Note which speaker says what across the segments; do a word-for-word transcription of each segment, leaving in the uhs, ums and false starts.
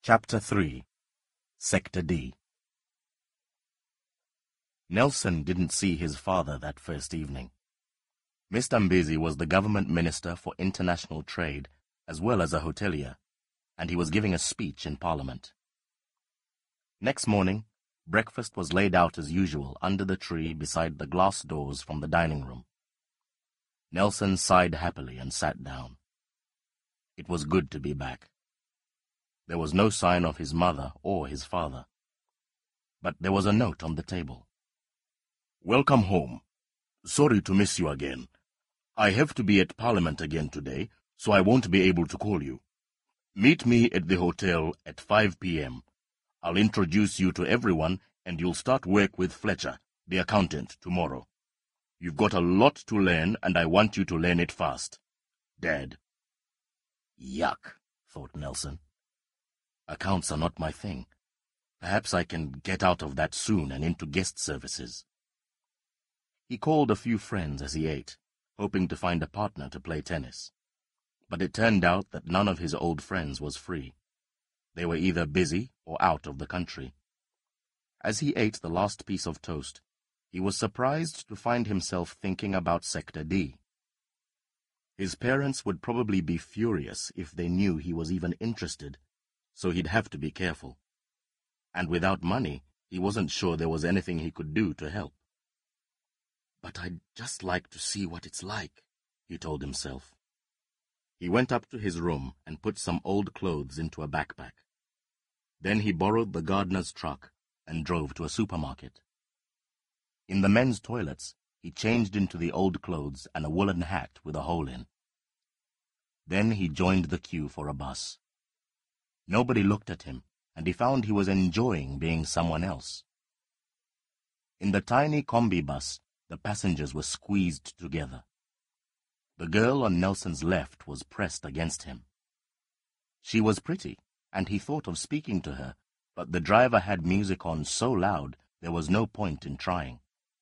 Speaker 1: Chapter three. Sector D. Nelson didn't see his father that first evening. Mister Mbezi was the government minister for international trade as well as a hotelier, and he was giving a speech in Parliament. Next morning, breakfast was laid out as usual under the tree beside the glass doors from the dining room. Nelson sighed happily and sat down. It was good to be back. There was no sign of his mother or his father. But there was a note on the table. "Welcome home. Sorry to miss you again. I have to be at Parliament again today, so I won't be able to call you. Meet me at the hotel at five p m I'll introduce you to everyone, and you'll start work with Fletcher, the accountant, tomorrow. You've got a lot to learn, and I want you to learn it fast. Dad." Yuck, thought Nelson. Accounts are not my thing. Perhaps I can get out of that soon and into guest services. He called a few friends as he ate, hoping to find a partner to play tennis. But it turned out that none of his old friends was free. They were either busy or out of the country. As he ate the last piece of toast, he was surprised to find himself thinking about Sector D. His parents would probably be furious if they knew he was even interested, so he'd have to be careful. And without money, he wasn't sure there was anything he could do to help. "But I'd just like to see what it's like," he told himself. He went up to his room and put some old clothes into a backpack. Then he borrowed the gardener's truck and drove to a supermarket. In the men's toilets, he changed into the old clothes and a woolen hat with a hole in. Then he joined the queue for a bus. Nobody looked at him, and he found he was enjoying being someone else. In the tiny combi bus, the passengers were squeezed together. The girl on Nelson's left was pressed against him. She was pretty, and he thought of speaking to her, but the driver had music on so loud there was no point in trying.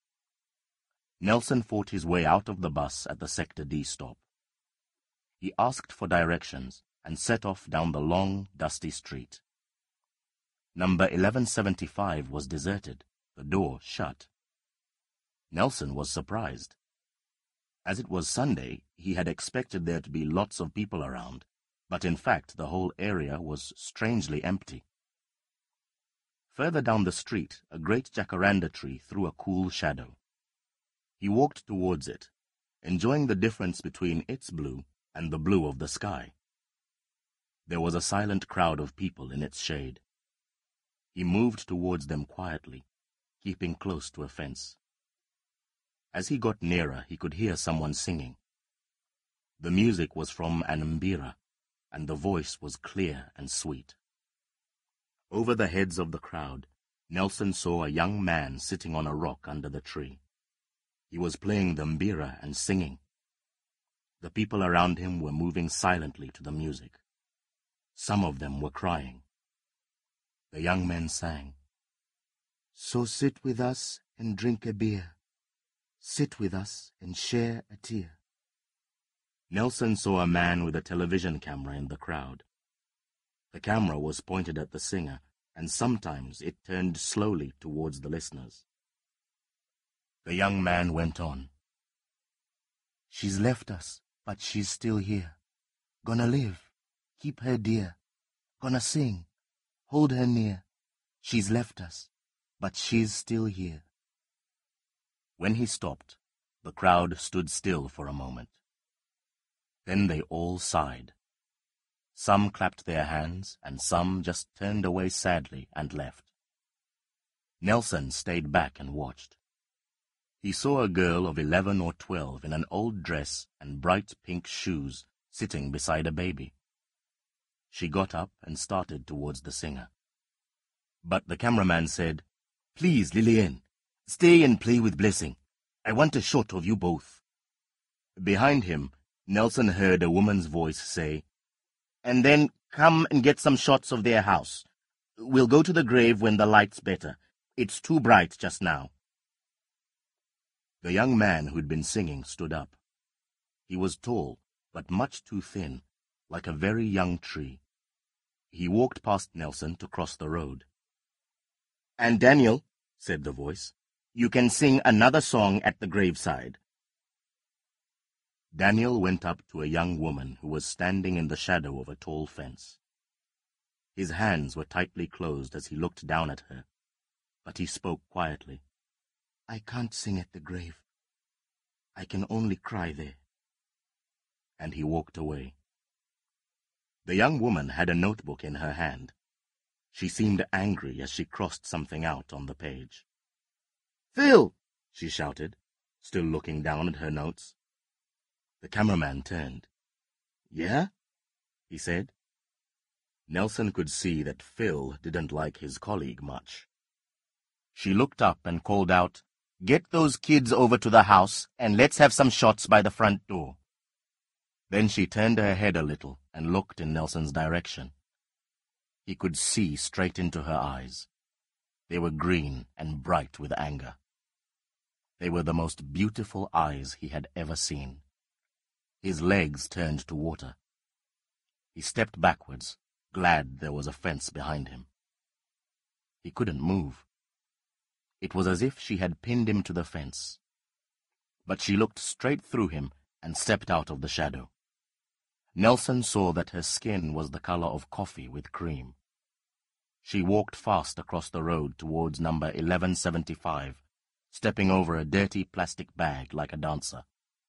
Speaker 1: Nelson fought his way out of the bus at the Sector D stop. He asked for directions and set off down the long, dusty street. Number eleven seventy-five was deserted, the door shut. Nelson was surprised. As it was Sunday, he had expected there to be lots of people around, but in fact the whole area was strangely empty. Further down the street, a great jacaranda tree threw a cool shadow. He walked towards it, enjoying the difference between its blue and the blue of the sky. There was a silent crowd of people in its shade. He moved towards them quietly, keeping close to a fence. As he got nearer, he could hear someone singing. The music was from an mbira, and the voice was clear and sweet. Over the heads of the crowd, Nelson saw a young man sitting on a rock under the tree. He was playing the mbira and singing. The people around him were moving silently to the music. Some of them were crying. The young man sang, "So sit with us and drink a beer. Sit with us and share a tear." Nelson saw a man with a television camera in the crowd. The camera was pointed at the singer, and sometimes it turned slowly towards the listeners. The young man went on. "She's left us, but she's still here. Gonna live. Keep her dear. Gonna sing. Hold her near. She's left us, but she's still here." When he stopped, the crowd stood still for a moment. Then they all sighed. Some clapped their hands, and some just turned away sadly and left. Nelson stayed back and watched. He saw a girl of eleven or twelve in an old dress and bright pink shoes sitting beside a baby. She got up and started towards the singer. But the cameraman said, "Please, Lillian, stay and play with Blessing. I want a shot of you both." Behind him, Nelson heard a woman's voice say, "And then come and get some shots of their house. We'll go to the grave when the light's better. It's too bright just now." The young man who'd been singing stood up. He was tall, but much too thin, like a very young tree. He walked past Nelson to cross the road. "And Daniel," said the voice, "you can sing another song at the graveside." Daniel went up to a young woman who was standing in the shadow of a tall fence. His hands were tightly closed as he looked down at her, but he spoke quietly. "I can't sing at the grave. I can only cry there." And he walked away. The young woman had a notebook in her hand. She seemed angry as she crossed something out on the page. "Phil!" she shouted, still looking down at her notes. The cameraman turned. "Yeah?" he said. Nelson could see that Phil didn't like his colleague much. She looked up and called out, "Get those kids over to the house and let's have some shots by the front door." Then she turned her head a little and looked in Nelson's direction. He could see straight into her eyes. They were green and bright with anger. They were the most beautiful eyes he had ever seen. His legs turned to water. He stepped backwards, glad there was a fence behind him. He couldn't move. It was as if she had pinned him to the fence. But she looked straight through him and stepped out of the shadow. Nelson saw that her skin was the color of coffee with cream. She walked fast across the road towards number eleven seventy-five, stepping over a dirty plastic bag like a dancer.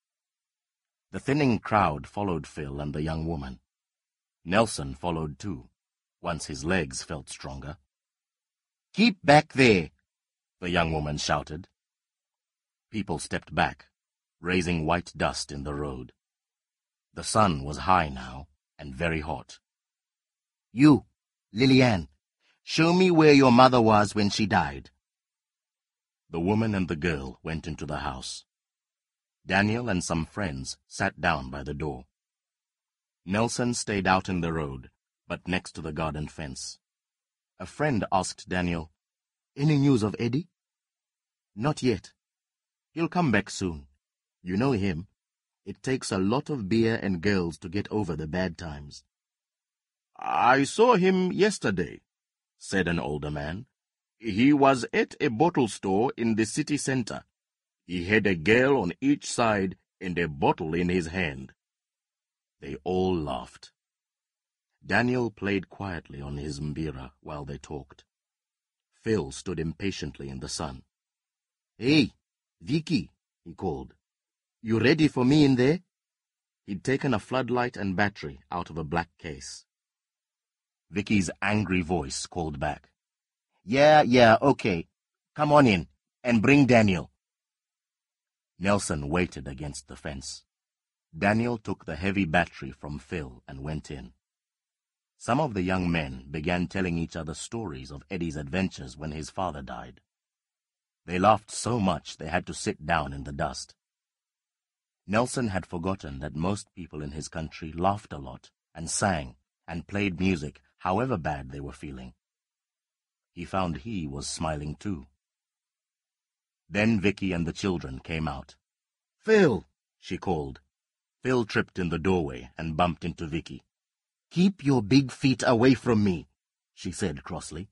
Speaker 1: The thinning crowd followed Phil and the young woman. Nelson followed too, once his legs felt stronger. "Keep back there!" the young woman shouted. People stepped back, raising white dust in the road. The sun was high now, and very hot. "You, Lillian, show me where your mother was when she died." The woman and the girl went into the house. Daniel and some friends sat down by the door. Nelson stayed out in the road, but next to the garden fence. A friend asked Daniel, "Any news of Eddie?" "Not yet. He'll come back soon. You know him. It takes a lot of beer and girls to get over the bad times." "I saw him yesterday," said an older man. "He was at a bottle store in the city center. He had a girl on each side and a bottle in his hand." They all laughed. Daniel played quietly on his mbira while they talked. Phil stood impatiently in the sun. "Hey, Vicky," he called. "You ready for me in there?" He'd taken a floodlight and battery out of a black case. Vicky's angry voice called back, "Yeah, yeah, okay. Come on in, and bring Daniel." Nelson waited against the fence. Daniel took the heavy battery from Phil and went in. Some of the young men began telling each other stories of Eddie's adventures when his father died. They laughed so much they had to sit down in the dust. Nelson had forgotten that most people in his country laughed a lot and sang and played music however bad they were feeling. He found he was smiling too. Then Vicky and the children came out. "Phil!" she called. Phil tripped in the doorway and bumped into Vicky. "Keep your big feet away from me," she said crossly.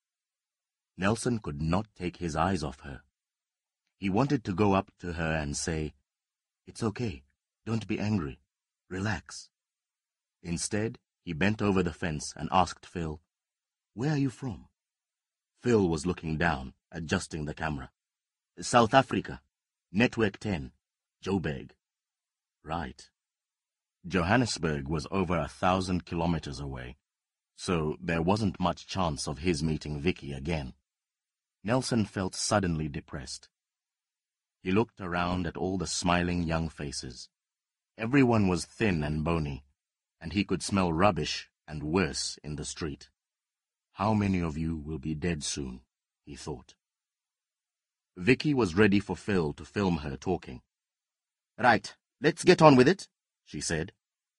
Speaker 1: Nelson could not take his eyes off her. He wanted to go up to her and say, "It's okay. Don't be angry. Relax." Instead, he bent over the fence and asked Phil, "Where are you from?" Phil was looking down, adjusting the camera. "South Africa. Network ten. Joburg." Right. Johannesburg was over a thousand kilometers away, so there wasn't much chance of his meeting Vicky again. Nelson felt suddenly depressed. He looked around at all the smiling young faces. Everyone was thin and bony, and he could smell rubbish and worse in the street. How many of you will be dead soon, he thought. Vicky was ready for Phil to film her talking. "Right, let's get on with it," she said.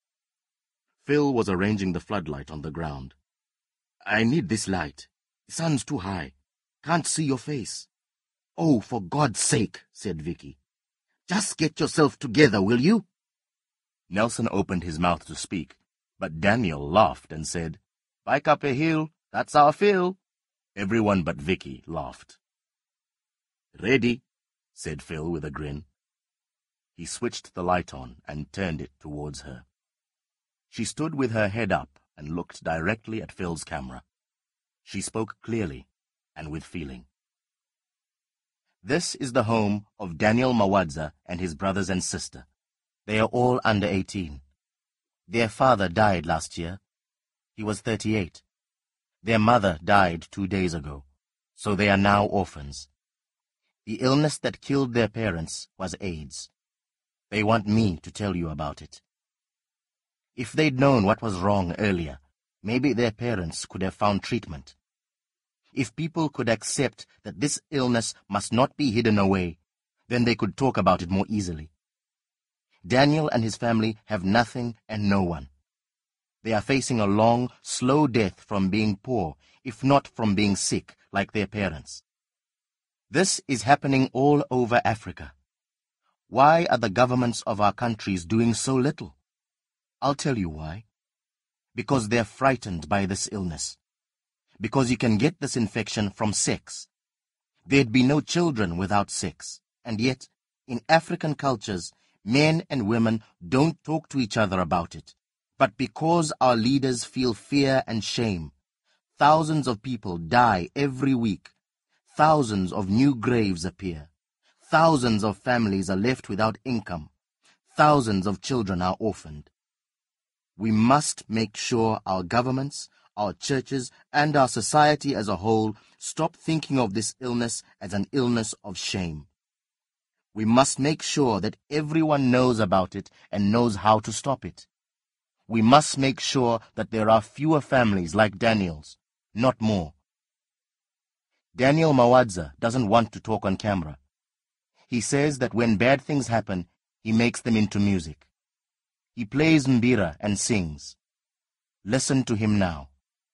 Speaker 1: Phil was arranging the floodlight on the ground. "I need this light. The sun's too high. Can't see your face." "Oh, for God's sake," said Vicky. "Just get yourself together, will you?" Nelson opened his mouth to speak, but Daniel laughed and said, Bike up a hill, that's our Phil. Everyone but Vicky laughed. Ready, said Phil with a grin. He switched the light on and turned it towards her. She stood with her head up and looked directly at Phil's camera. She spoke clearly and with feeling. This is the home of Daniel Mawadza and his brothers and sister. They are all under eighteen. Their father died last year. He was thirty-eight. Their mother died two days ago, so they are now orphans. The illness that killed their parents was AIDS. They want me to tell you about it. If they'd known what was wrong earlier, maybe their parents could have found treatment. If people could accept that this illness must not be hidden away, then they could talk about it more easily. Daniel and his family have nothing and no one. They are facing a long, slow death from being poor, if not from being sick, like their parents. This is happening all over Africa. Why are the governments of our countries doing so little? I'll tell you why. Because they're frightened by this illness. Because you can get this infection from sex. There'd be no children without sex. And yet, in African cultures, men and women don't talk to each other about it. But because our leaders feel fear and shame, thousands of people die every week. Thousands of new graves appear. Thousands of families are left without income. Thousands of children are orphaned. We must make sure our governments, our churches, and our society as a whole stop thinking of this illness as an illness of shame. We must make sure that everyone knows about it and knows how to stop it. We must make sure that there are fewer families like Daniel's, not more. Daniel Mawadza doesn't want to talk on camera. He says that when bad things happen, he makes them into music. He plays mbira and sings. Listen to him now.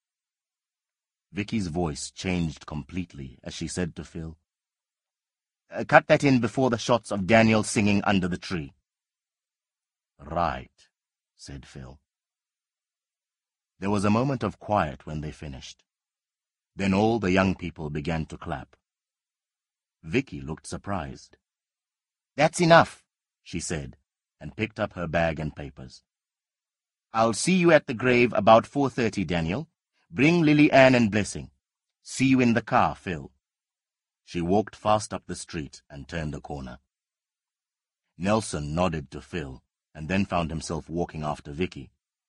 Speaker 1: Vicky's voice changed completely as she said to Phil, uh, cut that in before the shots of Daniel singing under the tree. Right, said Phil. There was a moment of quiet when they finished. Then all the young people began to clap. Vicky looked surprised. That's enough, she said, and picked up her bag and papers. I'll see you at the grave about four thirty, Daniel. Bring Lily Ann and Blessing. See you in the car, Phil. She walked fast up the street and turned a corner. Nelson nodded to Phil and then found himself walking after Vicky.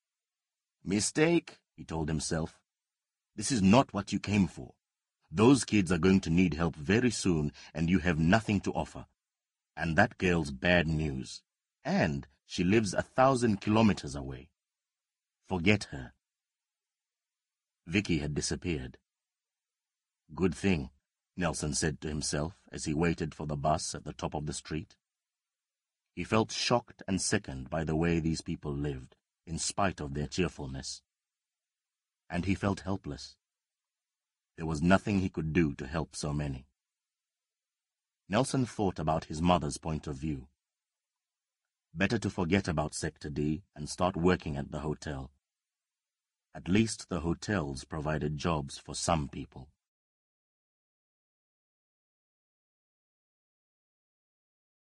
Speaker 1: Mistake, he told himself. This is not what you came for. Those kids are going to need help very soon, and you have nothing to offer. And that girl's bad news. And she lives a thousand kilometers away. Forget her. Vicky had disappeared. Good thing, Nelson said to himself as he waited for the bus at the top of the street. He felt shocked and sickened by the way these people lived, in spite of their cheerfulness. And he felt helpless. There was nothing he could do to help so many. Nelson thought about his mother's point of view. Better to forget about Sector D and start working at the hotel. At least the hotels provided jobs for some people.